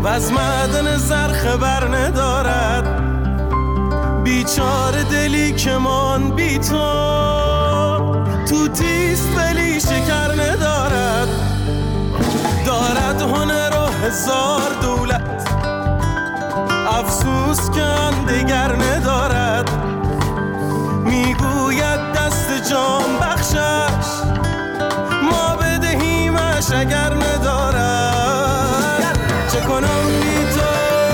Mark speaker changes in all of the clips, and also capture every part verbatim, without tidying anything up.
Speaker 1: و از معدن زر خبر ندارد. بیچاره دلی که من بی تو توتیست ولی شکر ندارد. دارد هنر و هزار دولت، افسوس که آن دگر ندارد. میگوید دست جان بخشش، ما بدهیمش اگر ندارد. چه کنم بی تو؟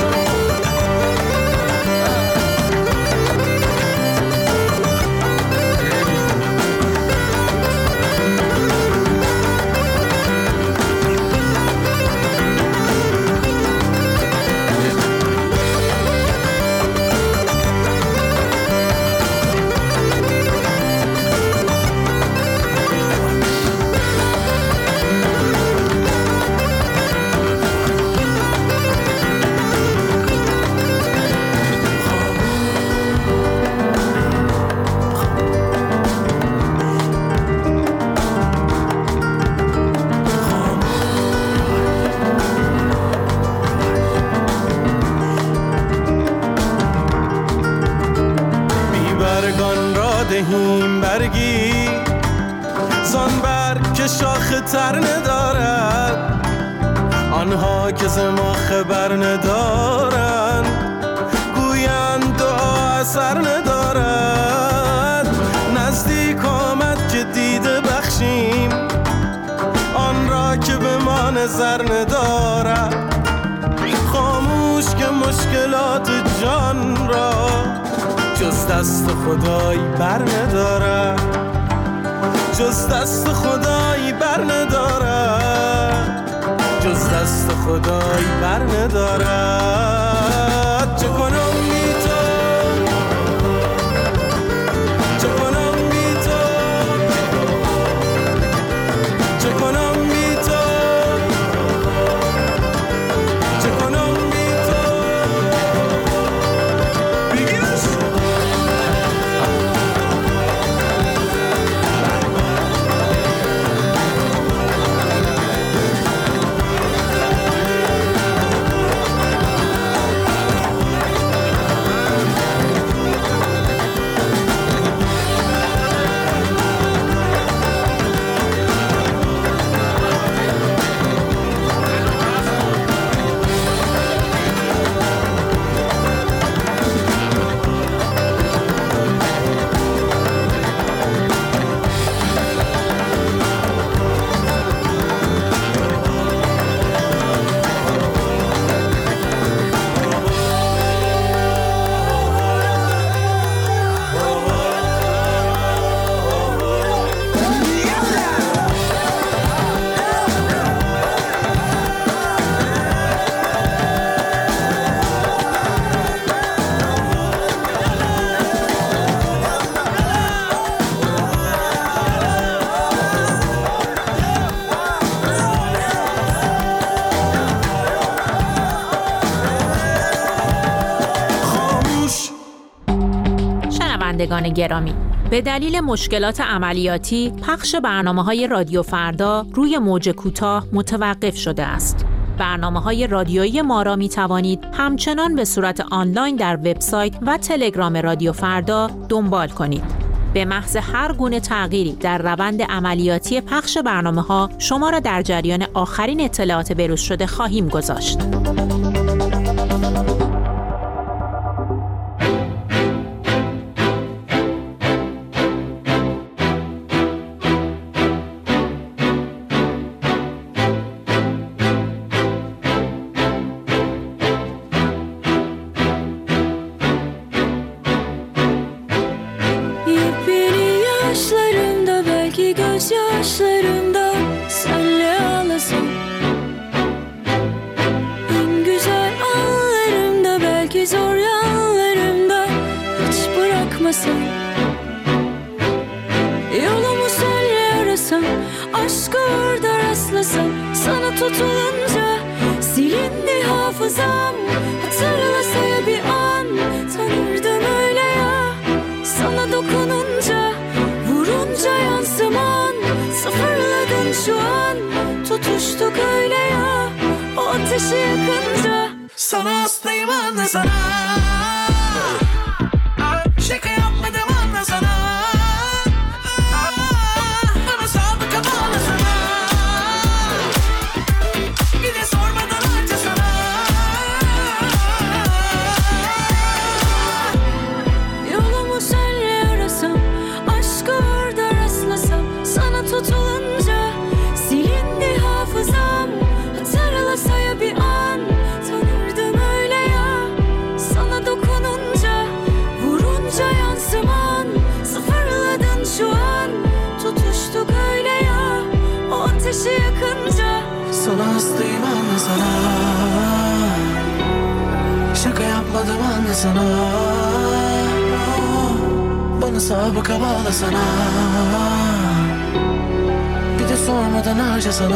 Speaker 1: دهیم برگی زان برگ که شاخ تر ندارد. آنها که ز ما خبر ندارند گویند دعا اثر ندارد. نزدیک آمد که دیده بخشیم آن را که به ما نظر ندارد. خاموش که مشکلات جان را جز دست خدای بر نداره، جز دست خدای بر نداره، جز دست خدای بر نداره. چه کنم بی تو؟ چه کنم بی تو؟ چه کنم بی تو؟ چه کنم بی تو؟ بگیرش
Speaker 2: شنوندگان گرامی، به دلیل مشکلات عملیاتی پخش برنامه‌های رادیو فردا روی موج کوتاه متوقف شده است. برنامه‌های رادیویی ما را می‌توانید همچنان به صورت آنلاین در وبسایت و تلگرام رادیو فردا دنبال کنید. به محض هر گونه تغییری در روند عملیاتی پخش برنامه‌ها شما را در جریان آخرین اطلاعات بروز شده خواهیم گذاشت.
Speaker 3: Yaşlarımda senle ağlasın. En güzel anlarımda, belki zor yanlarımda hiç bırakmasın. Yolumu senle arasam, aşka orada rastlasam. Sana tutulunca silindi hafızam. Hatırlasaya bir an tanırdım öyle ya. Sana dokununca, vurunca yansıman. Sıfırladın şu an, tutuştuk öyle ya. O ateşi yakınca.
Speaker 1: Sana hastayım anlasana. Şaka yapmadım anlasana. Bana sabıka bağlasana. Bir de sormadan harcasana.
Speaker 3: Yolumu senle arasam, aşka orada rastlasam, sana tutulunca silindi hafızam. Hatırlasa ya bir an, tanırdım öyle ya. Sana dokununca, vurunca yansıman, sıfırladın şu an. Tutuştuk öyle ya, o ateşi yakınca.
Speaker 1: Sana hastayım anlasana. Şaka yapmadım anlasana. Bana sabıka bağlasana. Bir de sormadan harcasana.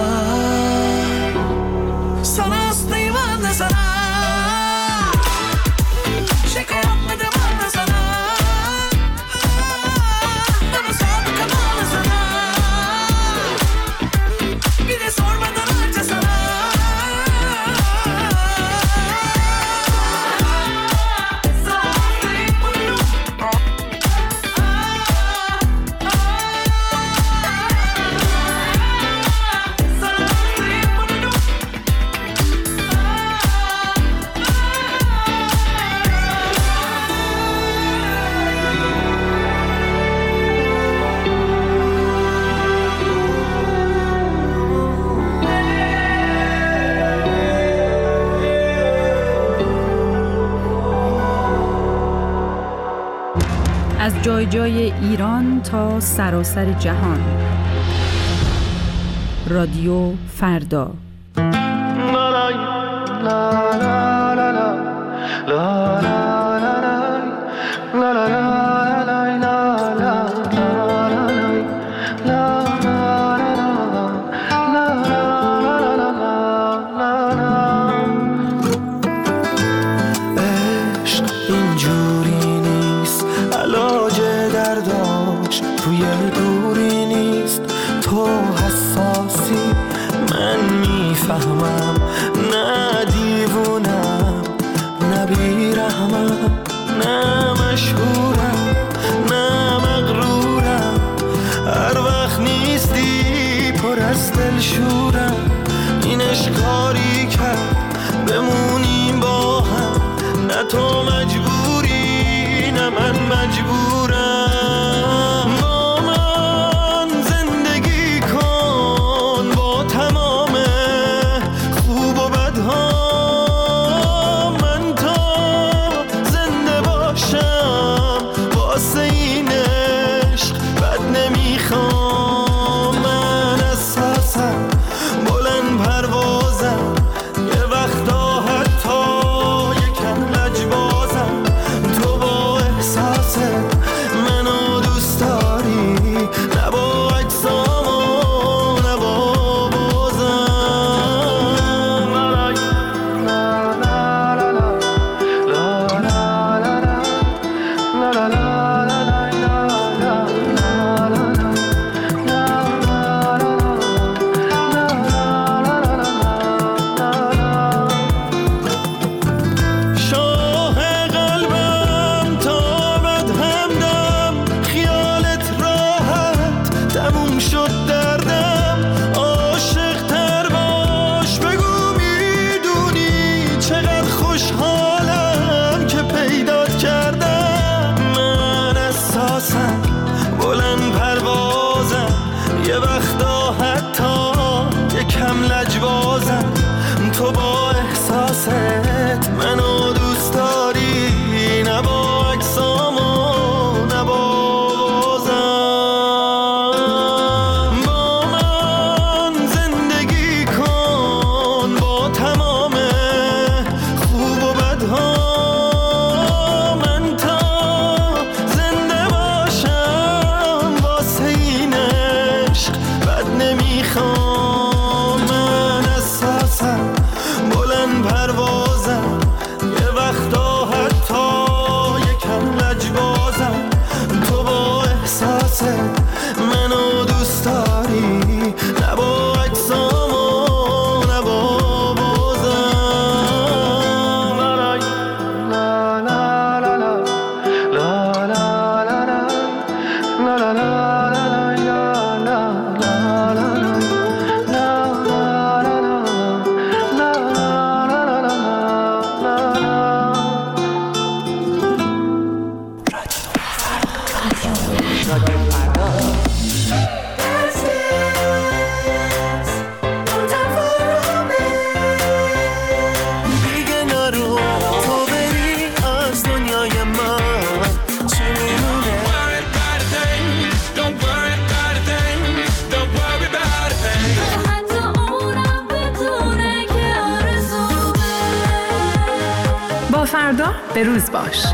Speaker 1: Sana hastayım anlasana. Şaka yapmadım anlasana. Bana sabıka bağlasana. Bir de sormadan harcasana.
Speaker 4: از جای جای ایران تا سراسر جهان. رادیو فردا.
Speaker 1: فهمم نه دیوونم نه بیرحمم نه مشهورم نه مغرورم هر وقت نیستی پر از دلشورم این اشکاری کرد بمونیم با هم نه تو مجبوری نه من مجبورم با من زندگی کن با تمام خوب و بدها من تا زنده باشم واسه این عشق بد نمیخوام من اساسم بلند پروازم یه وقتا حتی یکم لجبازم
Speaker 4: تا فردا به روز باش.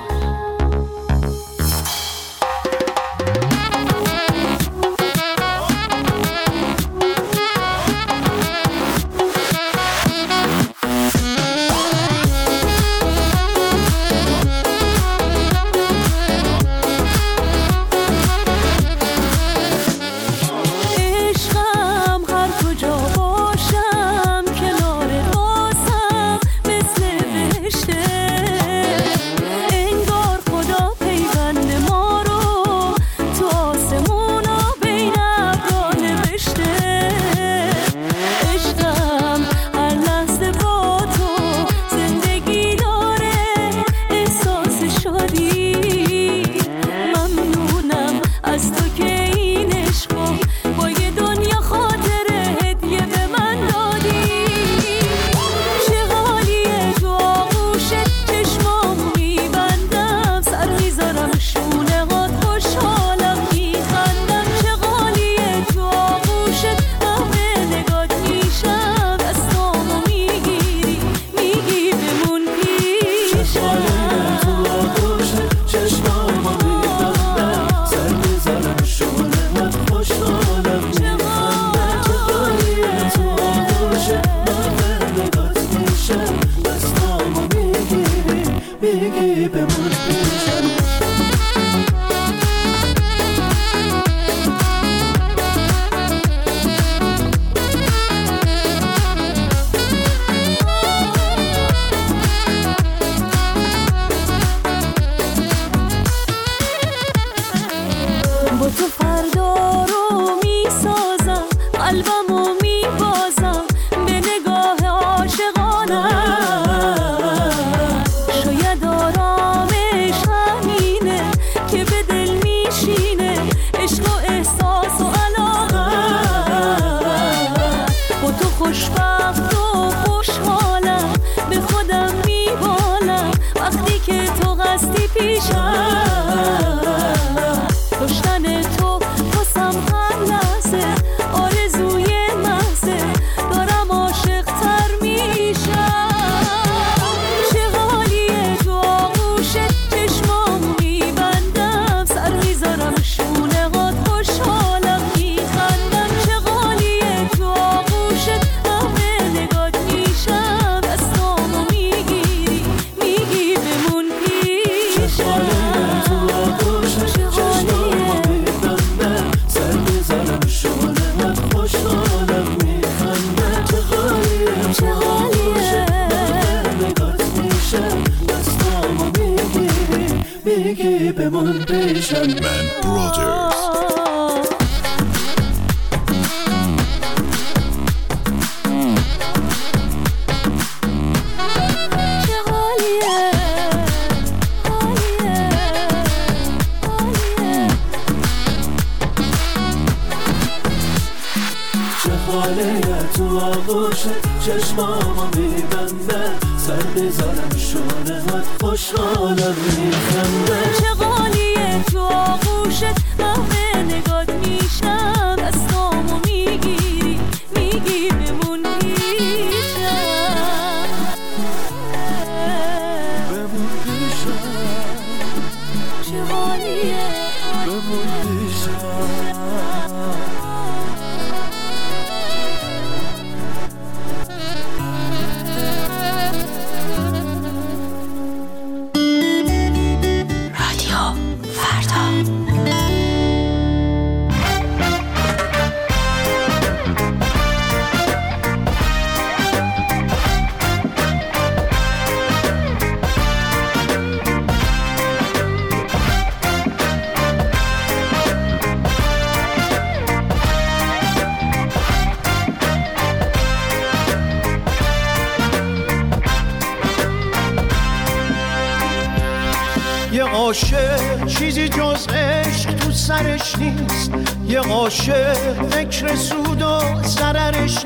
Speaker 1: عاشق چیزی جز عشق تو سرش نیست، یه عاشق فکر سود و ضررش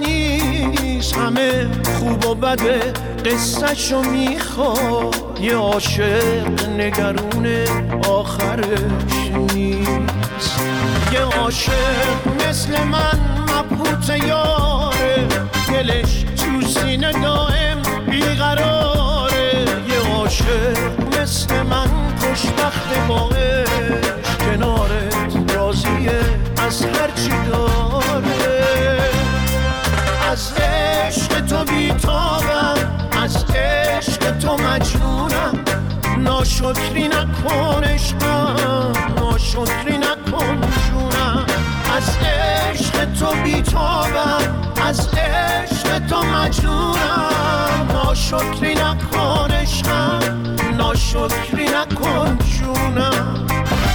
Speaker 1: نیست، همه خوب و بده قصه‌شو میخواد، یه عاشق نگرون آخرش نیست، یه عاشق مثل من مبهوت یاره، دلش تو سینه دائم بیقراره، یه ناشکری نکن عشقم، ناشکری نکن جونم. از عشق تو بیتابم، از عشق تو مجنونم. ناشکری نکن عشقم، ناشکری نکن جونم.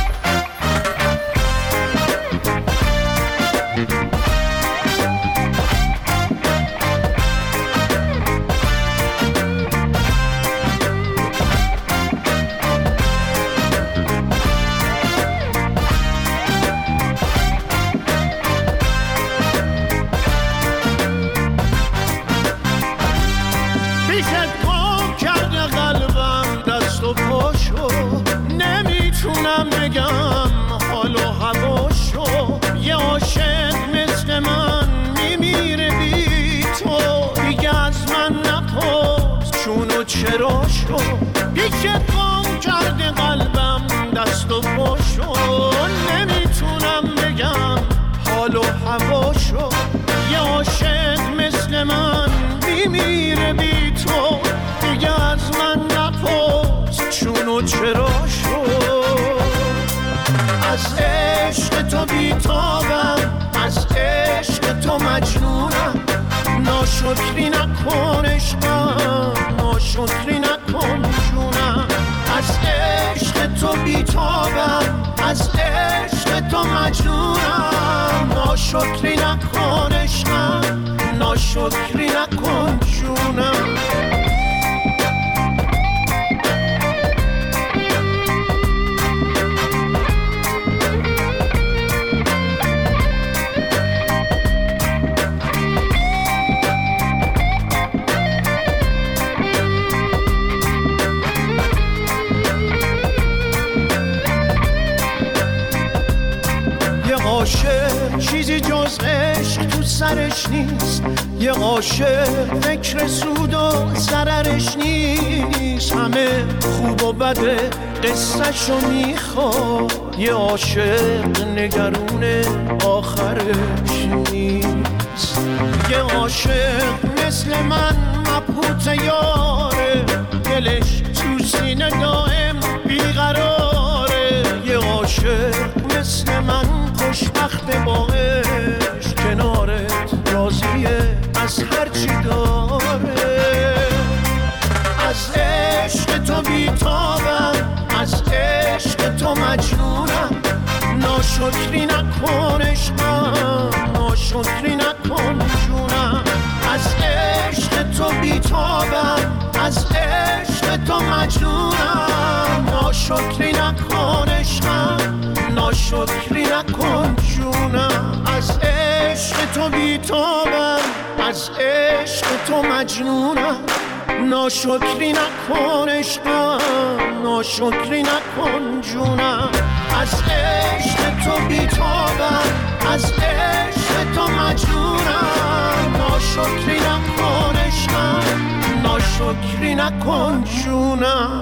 Speaker 1: نمیتونم بگم حال و هواشو، یه عاشق مثل من میمیره بی تو. دیگه از من نپرس چون و چراشو، دیگه گم کرده قلبم دست و پاشو. نمیتونم بگم حال و هواشو، یه عاشق مثل من میمیره بی تو. دیگه از من نپرس چون و چراشو. از عشق تو بیتابم، از عشق تو مجنونم. ناشکری نکن عشقم، ناشکری نکن جونم. از عشق تو بیتابم، از عشق تو مجنونم. ناشکری نکن عشقم، ناشکری نکن جونم. عاشق چیزی جز عشق تو سرش نیست، یه عاشق فکر سود و ضررش نیست. همه خوب و بده قصه‌شو میخواد، یه عاشق نگرون آخرش نیست. یه عاشق مثل من مبهوت یاره، دلش تو سینه دائم بیقراره. یه عاشق مثل من خوشبخت با عشق، کنارت راضیه از هرچی داره. از عشق تو بیتابم، از عشق تو مجنونم. ناشکری نکن عشقم، ناشکری نکن جونم. از عشق تو بیتابم، از عشق تو مجنونم. ناشکری نکن عشقم، ناشکری نکن جونم. از عشق تو بیتابم، از عشق تو مجنونم. ناشکری نکن عشقم، ناشکری نکن جونم. از عشق تو بیتابم، از عشق تو مجنونم. ناشکری نکن عشقم، ناشکری نکن جونم.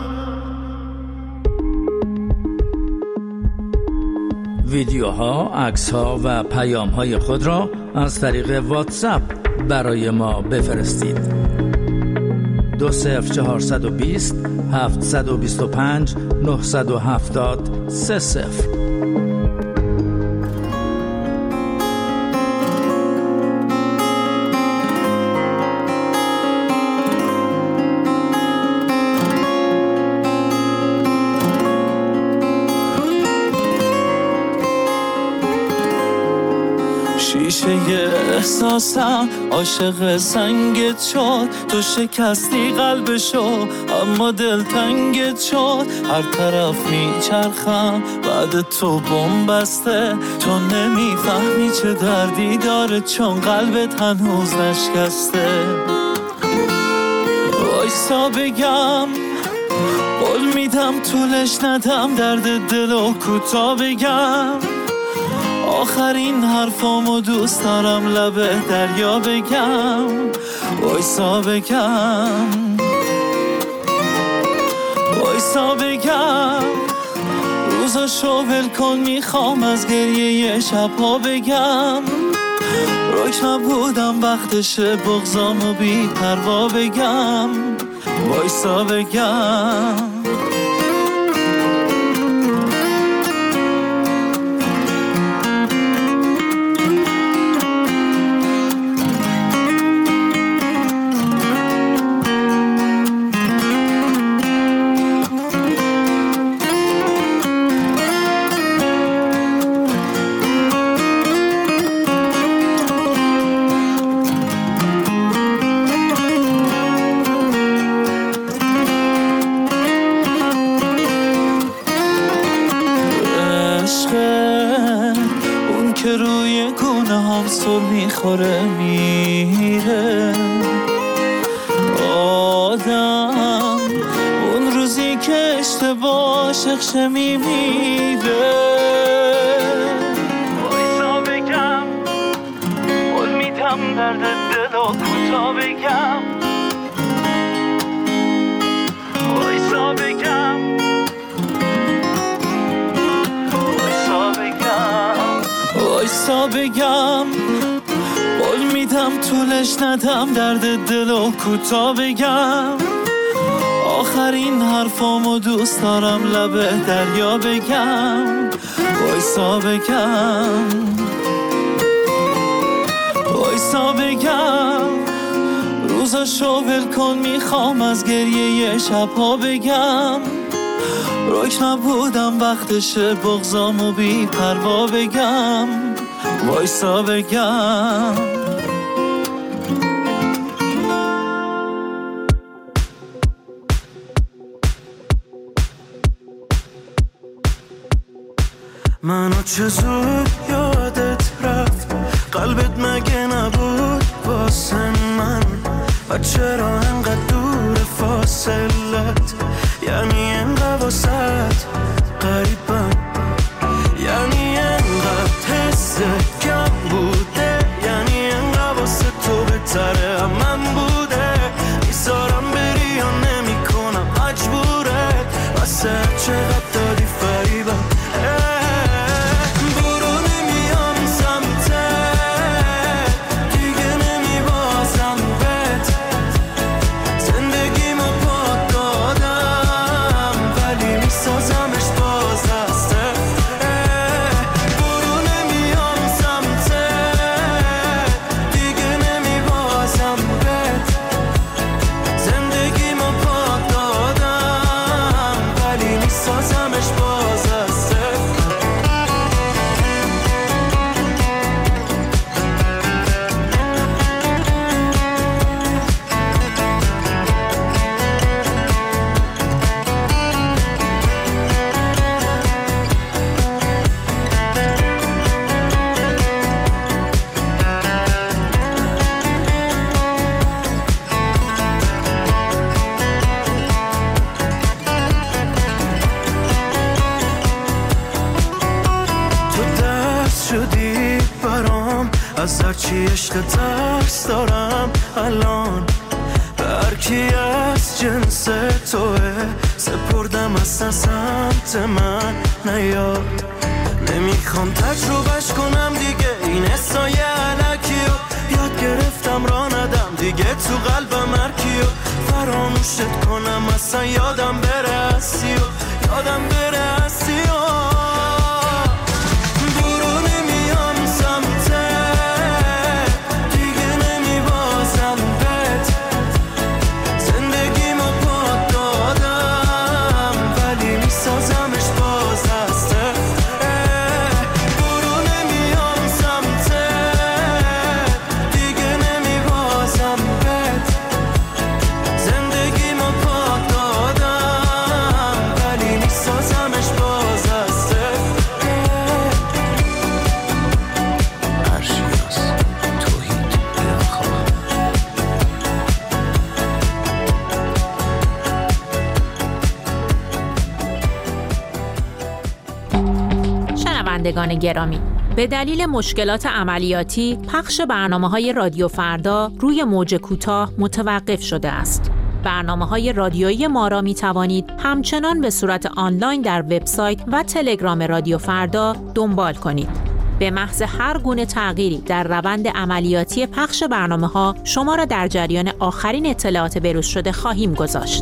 Speaker 5: ویدیوها، عکس‌ها و پیام‌های خود را از طریق واتساپ برای ما بفرستید. دو صفر چهارصد و بیست هفتصد و بیست و پنج نهصد و هفتاد سه صفر.
Speaker 6: شیشه احساسم عاشق سنگت شد، تو شکستی قلبشو اما دل تنگت شد. هر طرف میچرخم بعد تو بم بسته، تو نمیفهمی چه دردی داره چون قلبت هنوز نشکسته. وایسا بگم قول میدم طولش ندم، درد دلو کوتاه بگم. آخرین حرفامو دوست دارم لب دریا بگم. وایسا بگم وایسا بگم روزاشو ول کن، میخوام از گریه شبها بگم. روک نبودم وقتشه بغضامو بی پروا بگم. وایسا بگم میخوره میره آدم، اون روزی که اشتباه شخشه میمیره. وایسا بگم قول میدم درد دل و کوتا بگم، وایسا بگم وایسا بگم وایسا بگم قول میدم طولش ندم درد دل و کوتا بگم. آخرین حرفامو دوست دارم لب دریا بگم، وایسا بگم وایسا بگم روزاشو ول کن، میخوام از گریه شبها بگم. روک نبودم وقتشه بغضامو بی پروا بگم، وایسا بگم. منو چه زود یادت رفت، قلبت مگه نبود واسه من؟ و چرا انقدر دور فاصلت؟ یعنی انقدر واسط قریبم، یعنی انقدر حس کم بوده، یعنی انقدر واسه تو بهتره هم من بوده. میذارم بری یا نمی کنم مجبوره، واسه چقدر دادی فریبم. از هرچی عشق ترس دارم الان، به هرکی از جنس توه سپردم اصلا سمت من نیاد. نمیخوام تجربهش کنم دیگه این حسای علکیو، یاد گرفتم را ندم دیگه تو قلبم هرکیو. فراموشت کنم اصلا یادم بره هستی و یادم بره هستی و
Speaker 2: شنوندگان گرامی، به دلیل مشکلات عملیاتی پخش برنامه‌های رادیو فردا روی موج کوتاه متوقف شده است. برنامه‌های رادیویی ما را می‌توانید همچنان به صورت آنلاین در وبسایت و تلگرام رادیو فردا دنبال کنید. به محض هر گونه تغییری در روند عملیاتی پخش برنامه‌ها شما را در جریان آخرین اطلاعات بروز شده خواهیم گذاشت.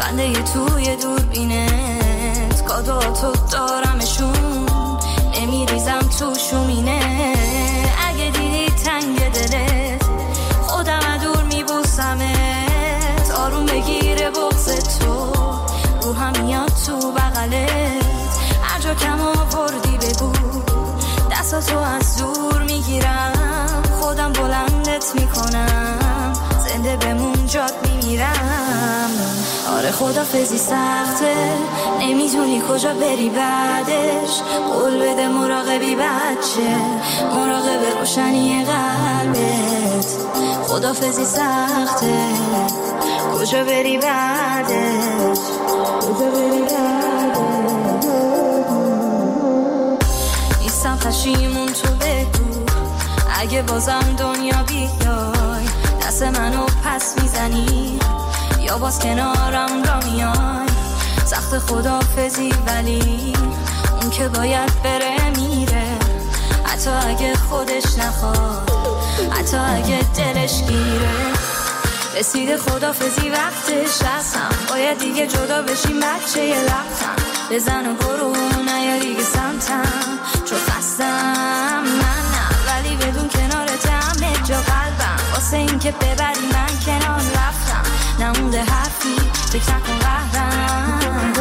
Speaker 3: خنده توی دوربینت کادواتو دارمشون نمیریزم تو شومینه اگه دیدی تنگ دلت خودم دور میبوسمت آروم بگیره بغض تو روحم میاد تو بغلت هر جا کم آوردی بگو دستاتو از دور میگیرم خودم بلندت میکنم زنده بمون جات میمیرم آره خدافظی سخته نمیدونی کجا بری بعدش قول بده مراقبی بچه مراقب روشنی قلبت خدافظی سخته کجا بری بعدش کجا بری بعدش نیستم پشیمون تو بگو اگه بازم دنیا بیای دست منو پس میزنی یا باز کنارم را میای سخت خدافظی ولی اون که باید بره میره حتی اگه خودش نخواد حتی اگه دلش گیره رسیده خدافظی وقتش هستم باید دیگه جدا بشیم بچه یه لبتم بزن و برو نیا دیگه سمتم چون خستم من نه ولی بدون کنارت همه جا قلبم واسه این که ببری من کنار رفتم نمونده حرفی فکر نکن قهرم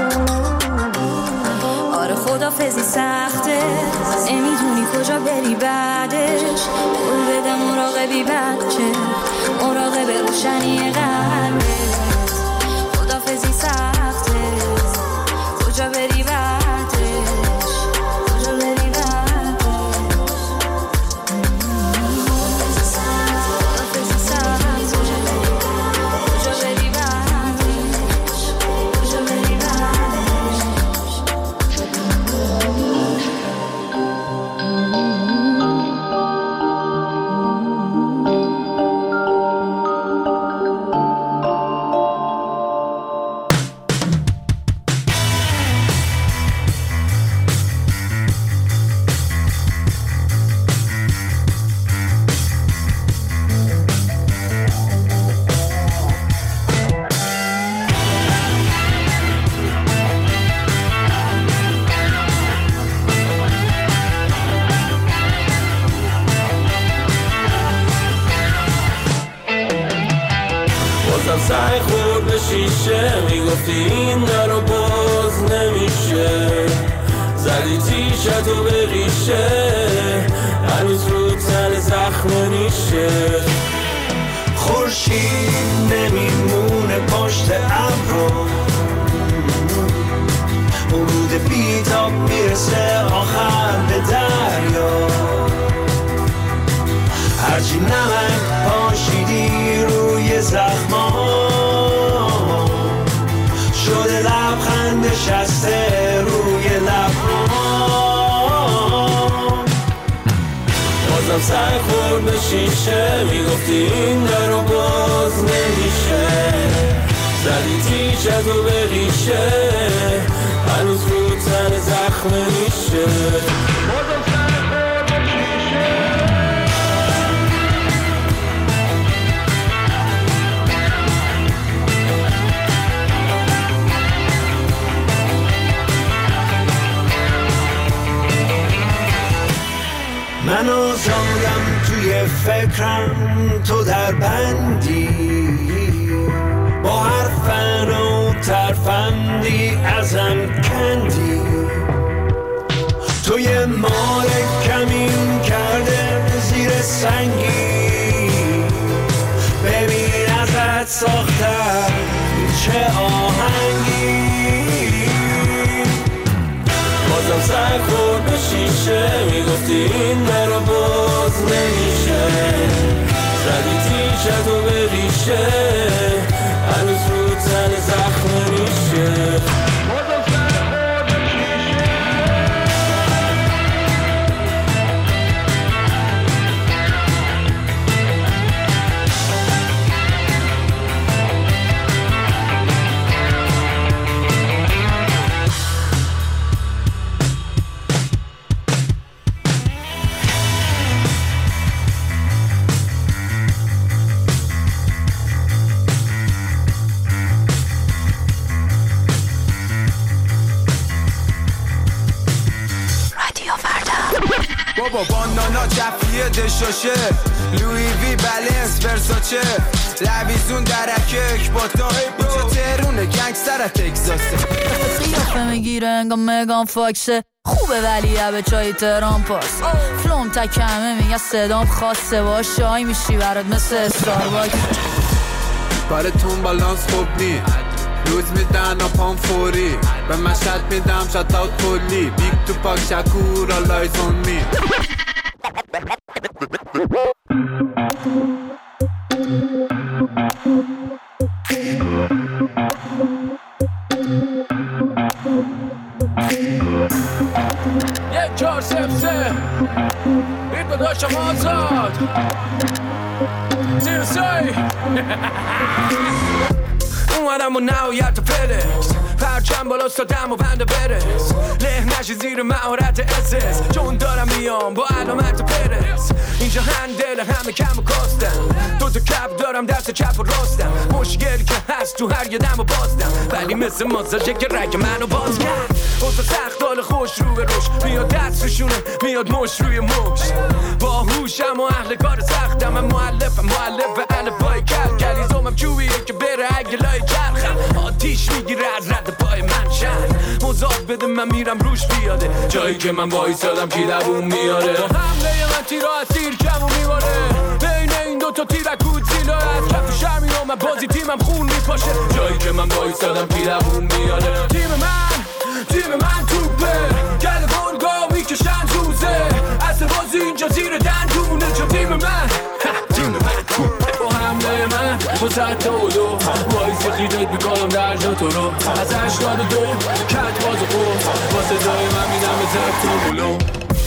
Speaker 3: آره خدافظی سخته نمیدونی کجا بری بعدش قول بده مراقبی بچه مراقب روشنی قلبت خدافظی سخته کجا بری بعدش کجا بری بعدش خدافظی سخته کجا بری بعدش کجا بری بعدش
Speaker 6: سعی خورد به شیشه میگفتی این درو باز نمیشه زدی تیشتو به ریشه هنوز رو تن زخم نیشه خورشید نمیمونه پشت ابرو ورود بیتاب میرسه آخر به دریا هرچی نمک پاشیدی روی زخمام شده لبخند نشسته روی لبام بازم سعی خورد به شیشه میگفتی این درو باز نمیشه زدی تیشتو به ریشه هنوز رو تن زخم نیشه بازم سعی خورد به شیشه من آزادم توی فکرم تو در بندی با هر فن و ترفندی ازم کندی تو یه مال کمین کرده زیر سنگی ببین ازت ساختم چه آهنگی بازم سعی خورد به شیشه میگفتی این درو باز نمیشه زدی تیشتو به ریشه هنوز رو تن زخم نیشه بازم سعی خورد به شیشه
Speaker 7: بابا باندانا جفریه دشاشه لوی وی بلنس ورساچه لویزون درکه اکباتا اینجا تهرونه گنگستر تکساسه
Speaker 8: قیافه میگیره انگا مگان فاکسه خوبه ولی به چای تهران پاس فلوم تکمه میگه صدام خاصه باش شای میشی برات مثل استارباکس
Speaker 9: کارتون بالانس خوب نی روز میدن پام فوری به مشهد میدم شات اوت کلی بیگ تو پاک شکور آلایز اون می
Speaker 10: یک چار سفسه بیت بداشتم آزاد زیر سای اومدم و نهایت فلکس پرچم بالا ستم و پنده برس له نشی زیر مهارت اسس چون دارم میام با علامت پرس اینجا هندل همه کم و کاستم دو تا کپ دارم دست چپ و راستم مشکل که هست تو هر یه دم و بازدم ولی مثل ماساژه که رگ منو باز کرد اوزا سخت حال خوش رو به روش میاد دست روشونه میاد مش روی مش با هوشم و اهل کار سختم من مؤلفم مؤلف الفبای کل کلیزومم چوبیه که بره اگه لای چرخم آتیش میگیره از رد پای من شن مزاد بده من میرم روش بیاده جایی که من وایسادم کی دووم میاره حمله من تیرا از تیر کمو میباره بین این دوتا تیرک بود زیلا از کف شمی و من بازی تیمم خون میپاشه جایی که من وایسادم کی دووم میاره تیم من تیم من توپه گل گرگا میکشن توزه اصل بازی اینجا زیر دندونه چون تیم من تیم من توپه با حمله من با ست تا دو وایسی خیدت میکنم در جا تو رو از هشتاد و دو کت باز و خود با صدای من میدم به زفت و بلو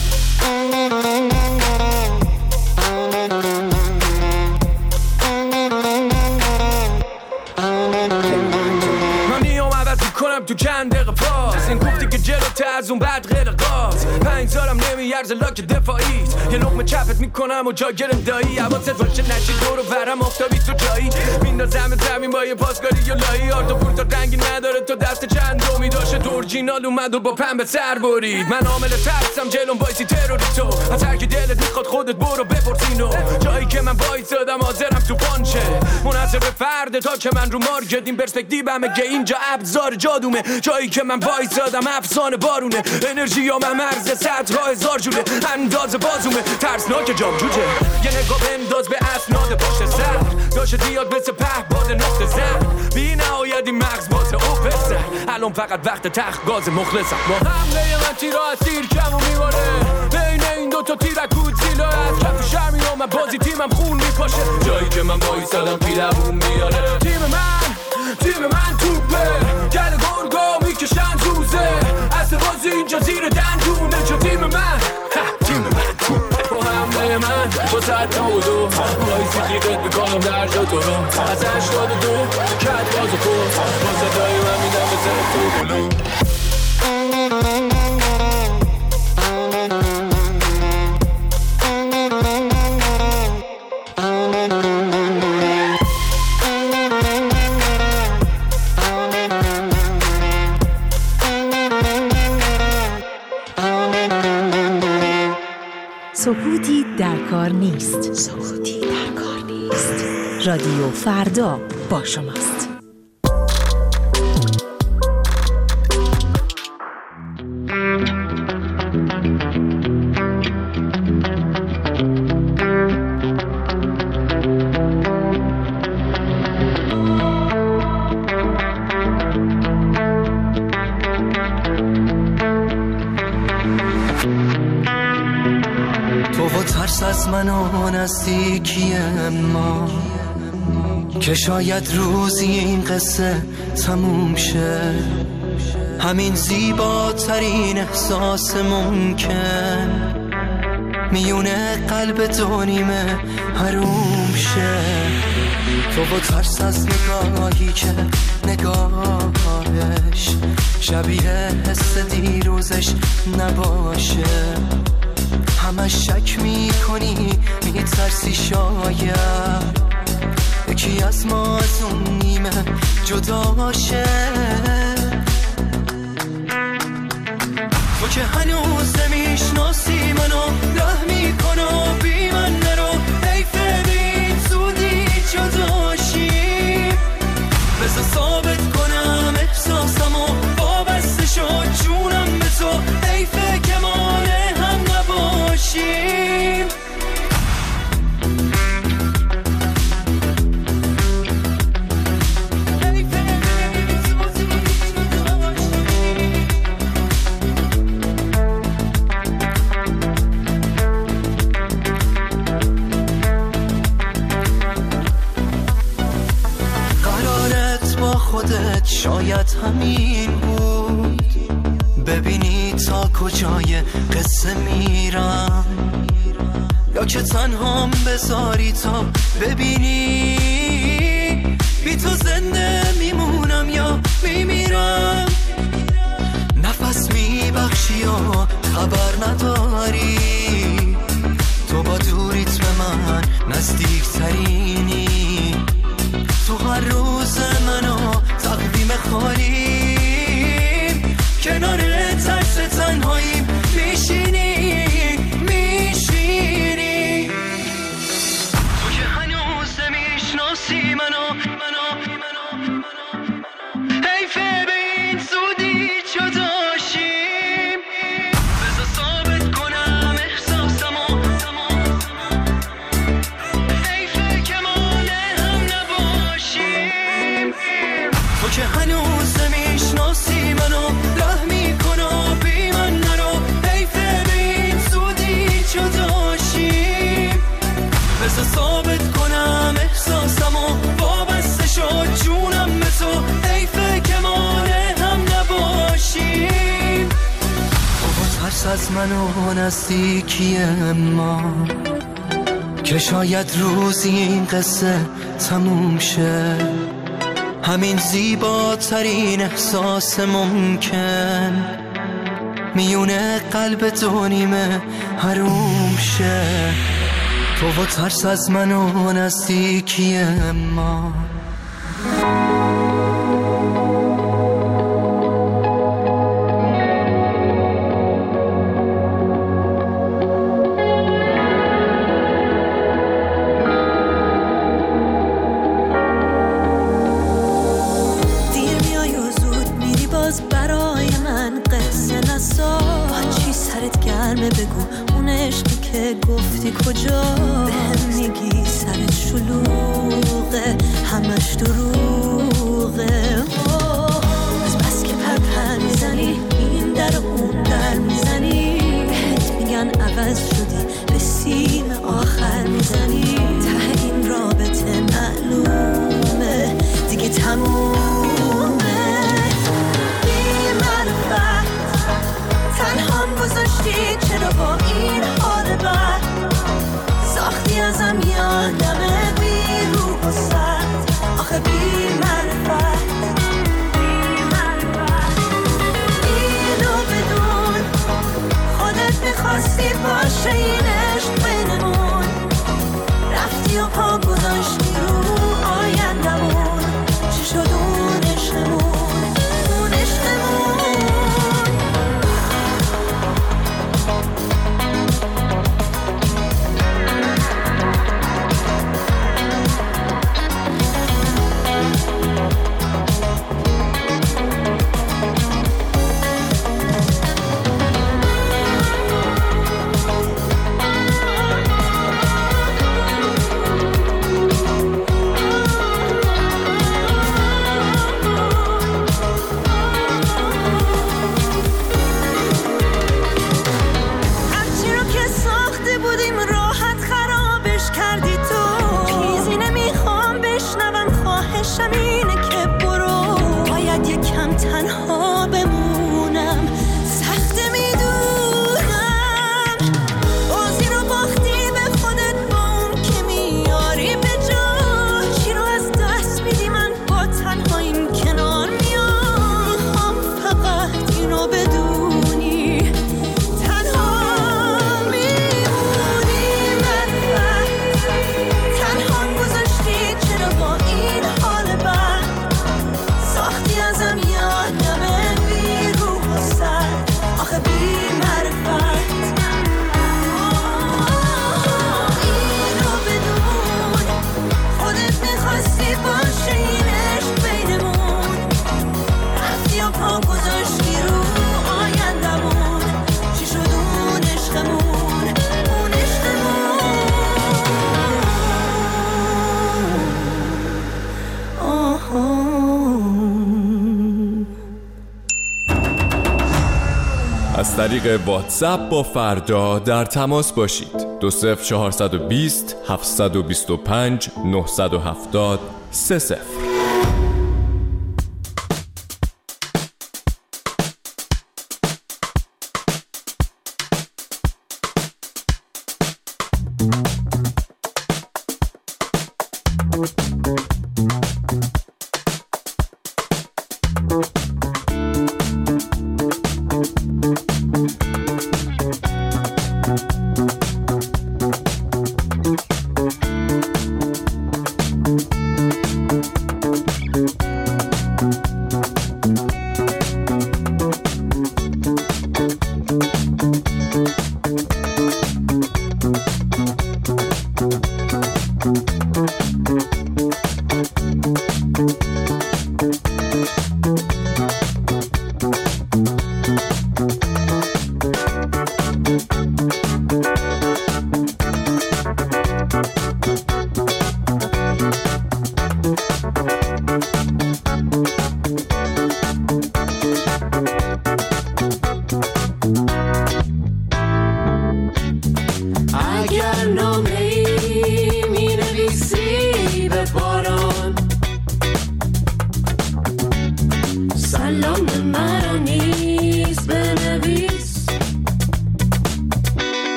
Speaker 10: کنم تو چند دقیقه پاس این گفتی که جلوت از اون بعد غیر قاس پنج سالم نمیارزه لاک دفاعیت یه لقمه چپت میکنم و جا گرم دایی حواست باشه نشی دور و برم افتابی تو جایی میندازم زمین با یه پاسکاری یا لایی آرد و پورتا رنگی نداره تو دست چند دومی داشته تو اورجینال اومد و با پنبه سر برید من عامل ترسم جلوم وایسی تروری تو از هر کی دلت میخواد خودت برو بپرسینو جایی که من وایسادم حاضرم تو پانچه منحصر به فرد تا که من رو مارکت این پرسپکتیومه که اینجا ابزار جادومه جایی که من وایسادم افسانه بارونه انرژی یا من مرز صدها هزار جوله انداز بازومه ترسناک جام جوجه یه نگاه بنداز به اسناد پشت سر داشت زیاد مثل پهباد نقطه زن بی نهایت این مغز باز اوپسر الان فقط وقت تخت گاز مخلصم با حمله من تیرا از تیر کمو میباره بین این دوتا تیرک بود زیلا از کف شمی و من بازی تیمم خون میپاشه جایی که من وایسادم پی دووم میاره تیم من تیم من توپه گل گرگا میکشن توزه اصل بازی اینجا زیر دندونه چون تیم من تیم من توپه با حمله من با ست تا و دو وایسی خیدت میکنم در جا تو رو از هشتاد و دو کت باز و خود با صدای من میدم به زفت و بلو
Speaker 2: سکوتی در کار نیست. سکوتی در کار نیست. رادیو فردا با شماست.
Speaker 6: از من و نزدیکی ما که شاید روزی این قصه تموم شه همین زیباترین احساس ممکن میونه قلب دو نیمه حروم شه تو با ترس از نگاهی که نگاهش شبیه حس دیروزش نباشه همش شک میکنی میترسی شاید یکی از ما از اون نیمه جداشه تو که هنوز نمیشناسی منو شاید همین بود، ببینی تا کجای قصه میرم، یا که تنهام بذاری تا ببینی بی تو زنده میمونم یا میمیرم. نفس میبخشی و خبر نداری، تو با دوریت به من نزدیک ترینی، تو هر روز منو تقویم خالیم، کنار ترس تنهاییم میشینی میشینی. تو که هنوز میشناسی منو منو منو حیفه به این زودی جداشیم، بذار ثابت کنم احساسمو، حیفه که مانع هم نباشیم. تو که هنوز میشناسی منو ره میکنو بی من نرو، حیفه به این زودی جداشیم، بذار ثابت کنم احساسمو، وابسته شد جونم به تو، حیفه که مانع هم نباشیم. بابا ترس از منو نزدیکی ما، که شاید روزی این قصه تموم شه، همین زیباترین احساس ممکن میونه قلب دو نیمه حروم شه. تو با ترس از منو نزدیکی ما.
Speaker 3: بگو اون عشقی که گفتی کجا، بهم میگی سرت شلوغه همش دروغه. از بس که پرپر میزنی این در اون در میزنی، بهت میگن عوض شدی به سیم آخر میزنی. ته این رابطه معلومه دیگه تمومه. بی معرفت تنهام گذاشتی، چرا با این حال بد ساختی ازم یادمه بی روح و سرد. آخه بی معرفت اینو بدون، خودت میخواستی باشه این عشق بینمون، رفتی و پا گذاشتی رو آیندمون. چی شد اون عشقمون اون عشقمون؟ اینه که برو، باید یکم تنها بمونم، سخت میدونم. بازی رو باختی به خودت با اون که میاری به جا، چی رو از دست میدی من با تنهاییم کنار میام. میخوام فقط اینو بدونی تنها میمونی. من تنها گذاشتی، چرا با این حال بد ساختی ازم یادمه بی روح و سر. آخه بی معرفت اینو بدون، خودت میخواستی باشه این عشق بینمون، رفتی و پا گذاشتی رو آیندمون. چی شد اون عشقمون اون عشقمون؟
Speaker 11: از طریق واتساپ با فردا در تماس باشید. دو صفر چهارصد و بیست هفتصد و بیست و پنج نهصد و هفتاد سه صفر.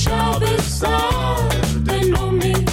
Speaker 3: شب سرد نومید.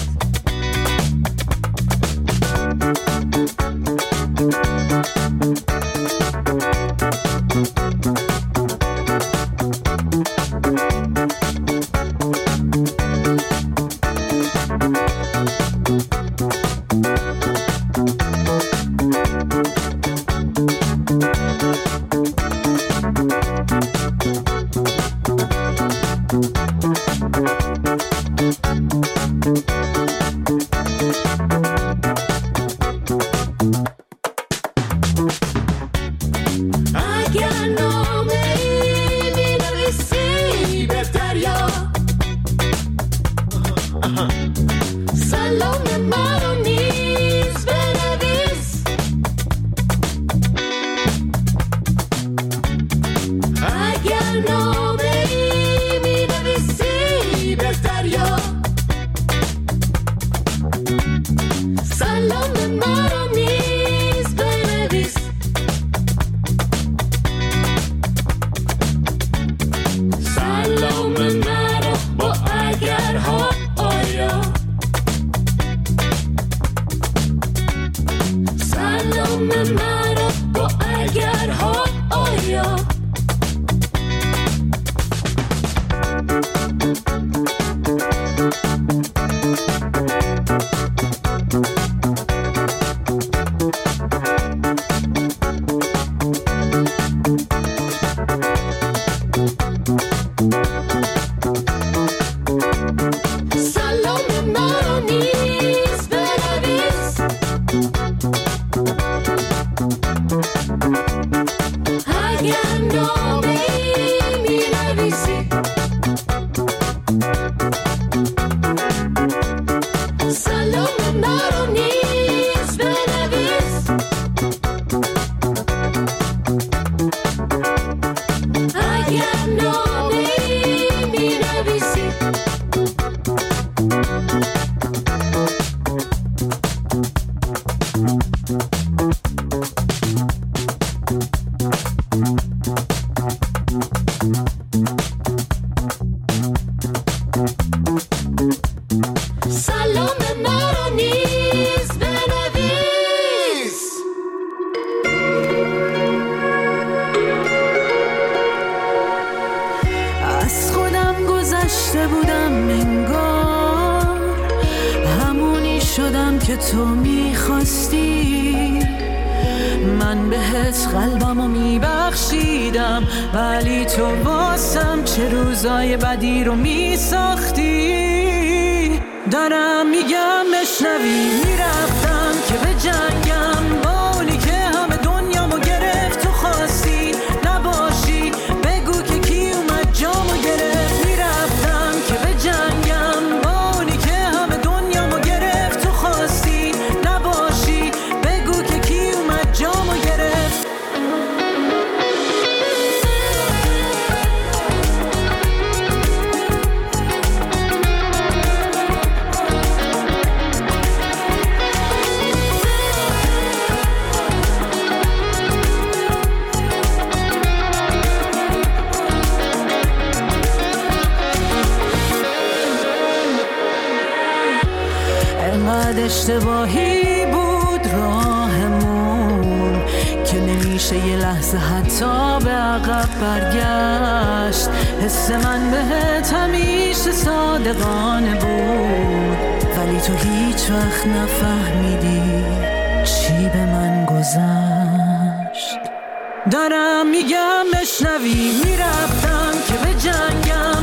Speaker 6: بدی رو می ساختی. دارم میگم بشنوی، میرفتم که به جنگم با اونی که همه دنیامو گرفت. تو خواستی نباشی، بگو که کی اومد جامو گرفت. میرفتم که به جنگم با اونی که همه دنیامو گرفت. تو خواستی نباشی، بگو که کی اومد جامو گرفت. اشتباهی بود راهمون که نمیشه یه لحظه حتی به عقب برگشت. حس من بهت همیشه صادقانه بود، ولی تو هیچ وقت نفهمیدی چی به من گذشت. دارم میگم بشنوی، میرفتم که به جنگم